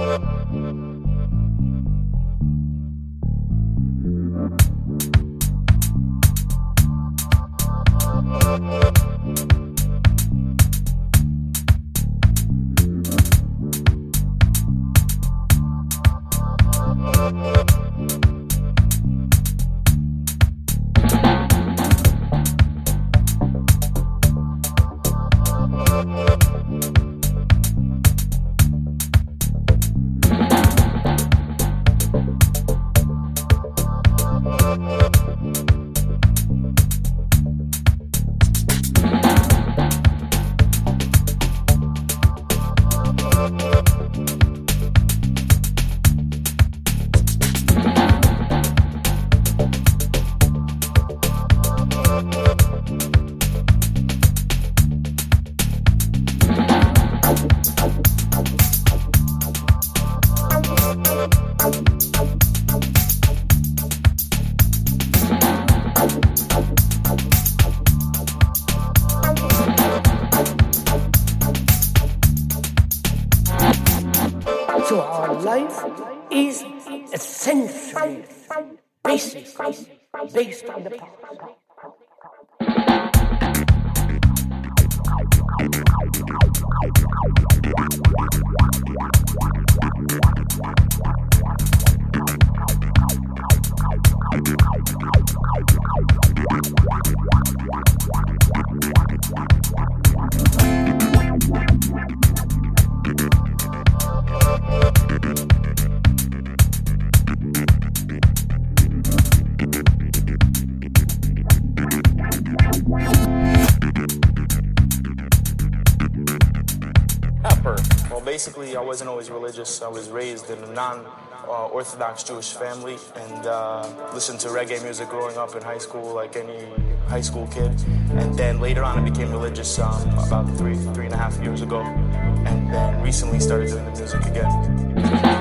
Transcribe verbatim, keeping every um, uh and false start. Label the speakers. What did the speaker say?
Speaker 1: So our life is essentially basic, based on the past.
Speaker 2: Basically, I wasn't always religious. I was raised in a non-Orthodox Jewish family and uh, listened to reggae music growing up in high school, like any high school kid. And then later on, I became religious um, about three, three and a half years ago. And then recently started doing the music again.